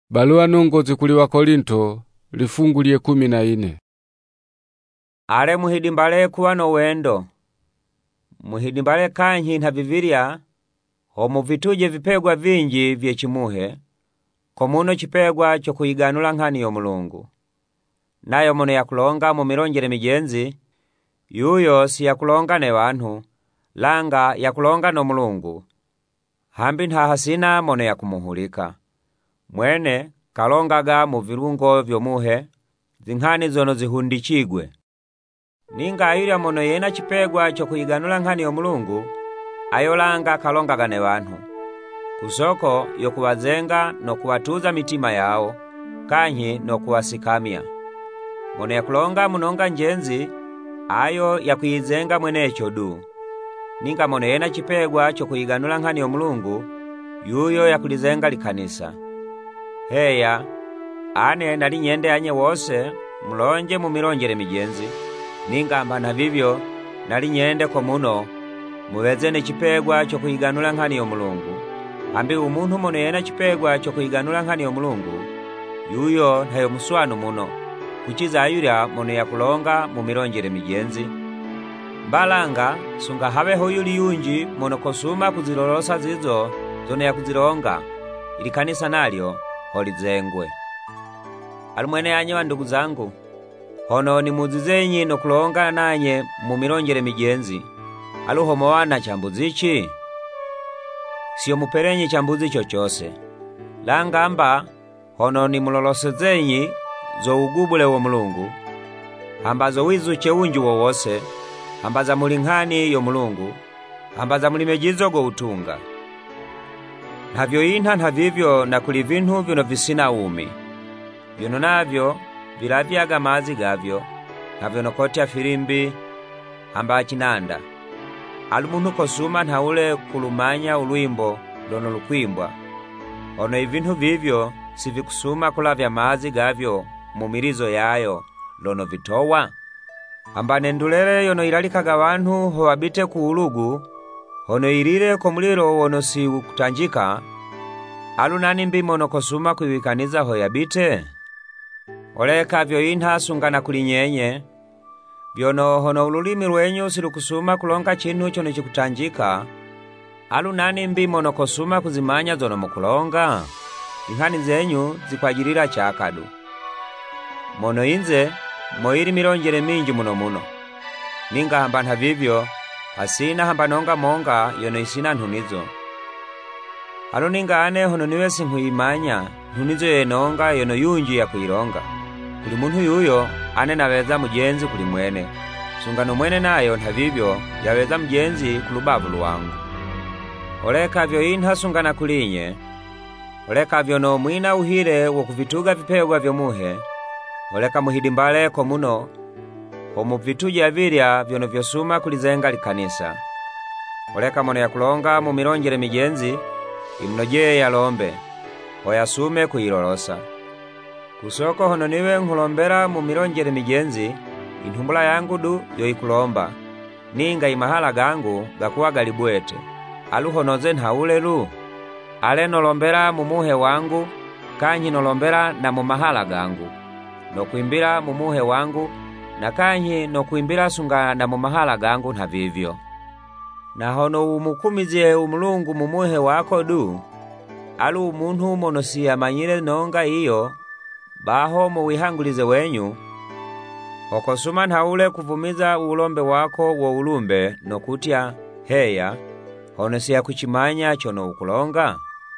Balua nongozi kuli Wakorinto lifungu lye 14. Ale muhidimbale kuwa no wendo. Muhidimbale kanyi nta vivilya ho muvituje vipegwa vinji vye chimuhe, komuno chipegwa cho kuyiganula nghani yo Mulungu. Nayo mono yakulonga mu milonjele mijenzi, yuyo si yakulonga ne wantu, langa yakulonga no Mulungu. Hambi nta hasina mono yakumuhulika. Mwene kalongaga mu vilungo vyomuhe, zinghani zono zihundichigwe. Ninga ayulya mono yena chipegwa cho kuyiganula nghani yo Mulungu, ayolanga kalongaga ne wantu. Kusoko yo kuwazenga no kuwatuza mitima yao, kanyi no kuwasikamya. Mono yakulonga munonga njenzi, ayo yakuyizenga mwenecho du. Ninga mono yena chipegwa cho kuyiganula nghani yo Mulungu, yuyo yakulizenga likanisa. Heya, ane nali nyende anye wose mulonje mu milonjele mijenzi, ninga mbana vivyo nali nyende komuno muwezene chipegwa cho kuyiganula nghani yo Mulungu. Hambi umuntu mono yena chipegwa cho kuyiganula nghani yo Mulungu, yuyo ntayo muswanu muno, kuchiza ayulya mono yakulonga mu milonjele mijenzi. Mbalanga sunga habeho yuli yunji mono kosuma kuzilolosa zizo zono yakuzilonga, ili kanisa nalyo holizengwe. Alumwene anye wa ndugu zangu, hono nimuzizenyi no kulonga nanye mu milonjele mijenzi, aluho mowana chambuzichi? Siyo muperenyi chambuzi chochose. Langamba hono nimulolosezenyi zo ugubule wo Mulungu, hambazo wizuche unji wowose, hambaza muli nghani yo Mulungu, hambaza muli mejizo go utunga. Nhavyo inha nhavivyo na kuli vintu vino visina umi. Vyono navyo vilavyaga mazi gavyo, nhavyo nokotya filimbi, hamba chinanda. Alumuntu kosuma nhaule kulumanya ulwimbo lono lukwimbwa. Ono ivintu vivyo sivikusuma kulavya mazi gavyo mumirizo yayo lono vitowa. Hamba nendulele yono ilalikaga wantu ho wabite ku ulugu, hono ilile komuliro wono si kutanjika, alu nani mbi mono kosuma kuiwikaniza ho yabite? Oleka vyo inha sungana kulinyenye, vyono hono ululimi lwenyu silukusuma kulonga chintu chono chikutanjika, alu nani mbi mono kosuma kuzimanya zono mukulonga? Inghani zenyu zikwajilila chakadu. Mono inze moili milonjele minji muno. Ninga hamba nhavivyo, hasina hamba nonga monga yono isina ntunizo. Alu ninga ane hono niwe sinhuimanya ntunizo yenonga yono yunji ya kuilonga. Kuli muntu yuyo ane naweza mujenzi kuli mwene. Sungano mwene nayo nhavivyo yaweza mjenzi kulubavu luwangu. Oleka vyo inha sungana kulinye. Oleka vyo no mwina uhile wokuvituga vipegwa vyo muhe. Oleka muhidimbale komuno homu vituja vilya vyono vyosuma kulizenga likanisa. Oleka mono yakulonga mu milonjele mijenzi, imunojeye yalombe, hoyasume kuyilolosa. Kusoko hono niwe nkulombela mu milonjele mijenzi, intumbula yangu du yo ikulomba, ninga imahala gangu gakuwa galibwete. Alu honoze nhaule lu? Ale nolombela mu muhe wangu, kanyi nolombela na mu mahala gangu. No kuimbila mu muhe wangu, na kanyi no kuimbila sunga na mu mahala gangu nhavivyo. Na hono umukumizie Mulungu mu muhe wako du, alu umuntu mono siyamanyile nonga iyo, baho mu wihangulize wenyu, hokosuma nhaule kuvumiza ulombe wako wo ulumbe no kutya, heya, hono siya kuchimanya chono ukulonga?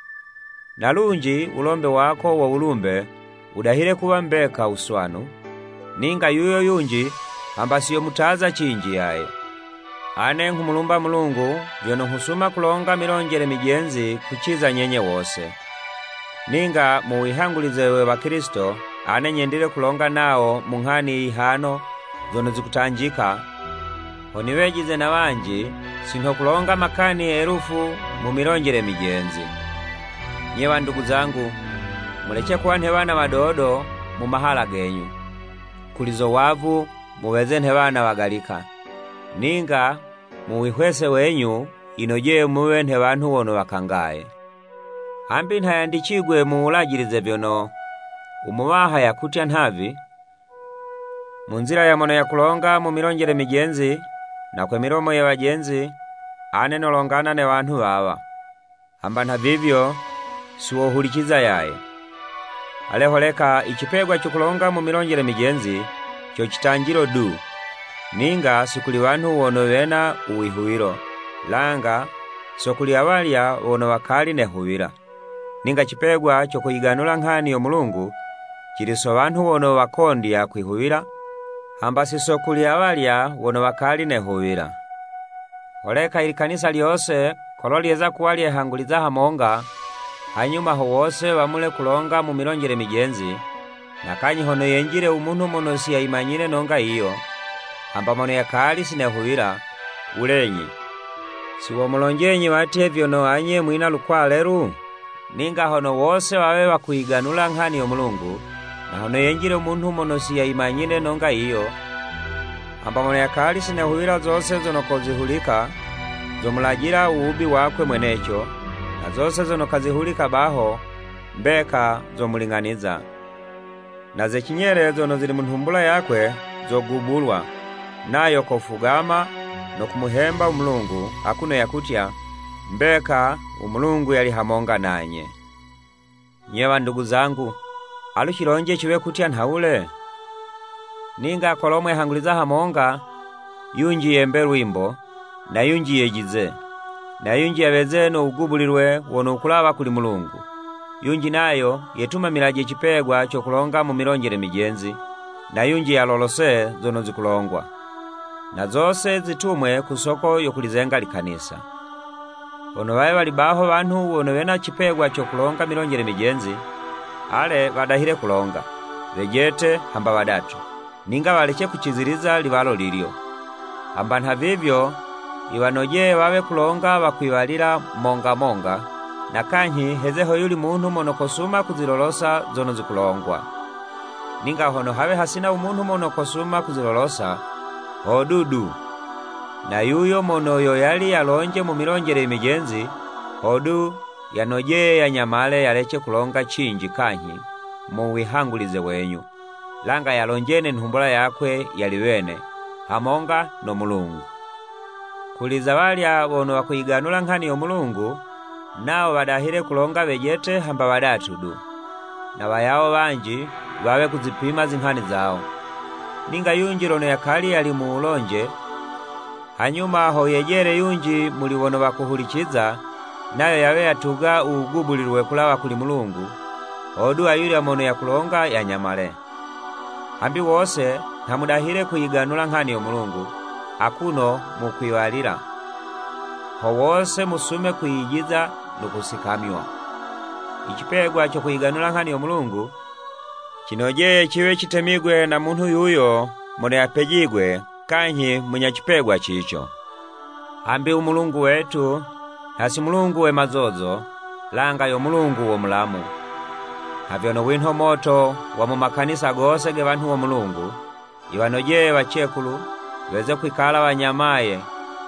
Nalunji ulombe wako wo ulumbe, udahile kuwa mbeka uswanu, ninga yuyo yunji, hamba siyo mutaza chinji yae. Ane nkumulumba Mulungu, vyono husuma kulonga milonjele mijenzi kuchiza nyenye wose. Ninga muwihangulizewe wa Kristo, ane nyendile kulonga nao munghani ihano, zono zikutanjika. Honiwejize na wanji, sinho kulonga makani erufu mu milonjele mijenzi. Nyewa ndugu zangu, muleche kuwa nhewana wadodo mu mahala genyu. Kulizo wavu muweze nhewana wagalika. Ninga muwihwese wenyu inojeye muwe nhewantu wono wakangaye. Hambi ntayandikigwe mu ulagilize vyono umubaha yakutya ntavi mu nzira ya mono yakulonga mu milonjele mijenzi na kwe milomo ya wajenzi ane nolongana ne wantu baba. Hamba ntavivyo siwohulikiza yaye. Aleholeka ichipegwa chukulonga mu milonjele mijenzi cho chitanjilo du. Ninga sikuli wantu wono wena uwihuwilo. Langa sokuli awalya wono wakali nehuwila. Ninga chipegwa cho kuyiganula nkhani yo Mulungu chiliso wantu wono wakondya kwihuwila. Hamba sisokuli awalya wono wakali nehuwila. Oleka ili kanisa lyose kolo lyeza kuwa lyehanguliza hamonga, hanyuma ho wose bamule kulonga mu milonjele mijenzi, na kanyi hono yenjile umuntu mono siyayimanyile nonga iyo, hamba mono yakali sinehuwila, ulenyi. Siwo mulonjenyi watye vyono anye mwina lukwaleru? Ninga hono wose wawe wakuyiganula nkhani yo Mulungu, na hono yenjile umuntu mono siyayimanyile nonga iyo, hamba mono yakali sinehuwila zose zono kozihulika, zomulajila uubi wakwe mwenecho, na zose zono kazihulika baho, mbeka zomuling'aniza. Na zechinyele zono zili munhumbula yakwe zogubulwa, nayo kofugama no kumuhemba Umulungu akuno yakutya, mbeka Umulungu yali hamonga nanye. Nyewa ndugu zangu, aluchilonje chiwe kutya nhaule? Ninga kolomwe hanguliza hamonga, yunji yembe lwimbo, na yunji yejize, na yunji yaweze no ugubulilwe wono ukulaba kuli Mulungu. Yunji nayo yetuma milaje chipegwa chokulonga mu milonjele mijenzi, na yunji yalolose zono zikulongwa. Na zose zitumwe kusoko yokulizenga likanisa. Ono wae walibaho bantu wono wena chipegwa chokulonga milonjele mijenzi, ale badahile kulonga, vejete hamba badatu. Ninga waleche kuchiziriza libalo lilyo. Hamba ntavivyo iwanoje wawe kulonga wakwiwalila monga, na kanyi hezeho yuli muntu mono kosuma kuzilolosa zono zikulongwa. Ninga hono hawe hasina umuntu mono kosuma kuzilolosa, hodudu. Na yuyo mono yoyali yalonje mu milonjele mijenzi, hodu yanoje yanyamale yaleche kulonga chinji kanyi mu wihangulize wenyu. Langa yalonjene nhumbula yakwe yaliwene, hamonga no Mulungu. Kuliza walya wono wakuyiganula nkhani yo Mulungu, nao badahile kulonga vejete hamba badatu du. Na wayawo banji wawe kuzipima zinkhani zao. Ninga yunji lono yakali yali muulonje, hanyuma ho yejere yunji muli wono wakuhulikiza, nayo yawe yatuga ugubulilwe kulawa kuli Mulungu, hodu ayuli mono yakulonga yanyamale. Hambi wose ntamudahile kuyiganula nkhani yo Mulungu, akuno mukwiwalila. Ho wose musume kuyijiza nukusikamywa. Ichipegwa cho kuyiganula nkhani yo Mulungu, chinojeye chiwe chitemigwe na muntu yuyo mono yapejigwe kanyi munyachipegwa chicho. Hambi Umulungu wetu, hasi Mulungu we mazozo, langa yo Mulungu wo mulamu. Havyono winho moto wa mu makanisa gose ge bantu wa Mulungu, iwanojeye wachekulu, weze kwikala wanyamaye,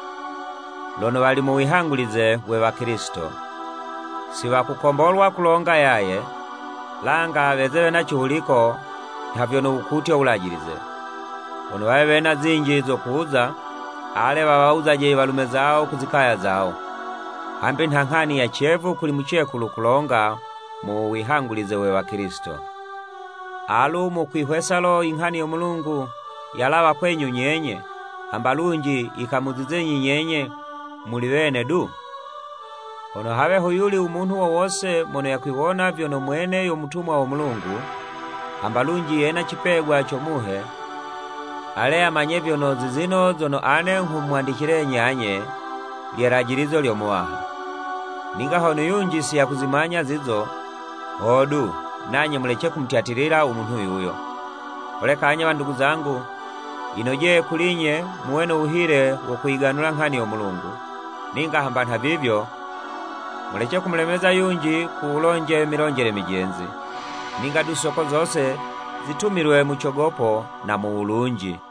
lono wali mu wihangulize we wa Kristo. Siwa kukombolwa kulonga yaye, langa wezewe na chuhuliko, havyono ukutyo ulajilize. Ono wawe na zinji zokuuza, ale wawauza je walume zao kuzikaya zao. Hambi nhanghani ya chevu kuli muchekulu kulonga mu wihangulize we wa Kristo. Alu mu kwihwesalo inghani yo Mulungu yalawa kwenyu nyenye, hamba lunji ikamuzizenyi nyenye muliwene du. Ono hawe huyuli umuntu wose mono yakwiwona vyono mwene yo mutumwa wa Mulungu, hamba lunji yena chipegwa chomuhe, ale amanye vyono zizino zono ane humwandikile nyanye lyerajilizo lyomuwaha. Ninga hono yunji siya kuzimanya zizo, hodu nanye muleche kumtiatilila umuntu yuyo. Oleka anya bandugu zangu, inoje kulinye muweno uhile wokuyiganula nkhani yo Mulungu. Ninga hamba ntavivyo muleche kumulemeza yunji kuulonje milonjele mijenzi. Ninga dusoko zose zitumilwe muchogopo na muulunji.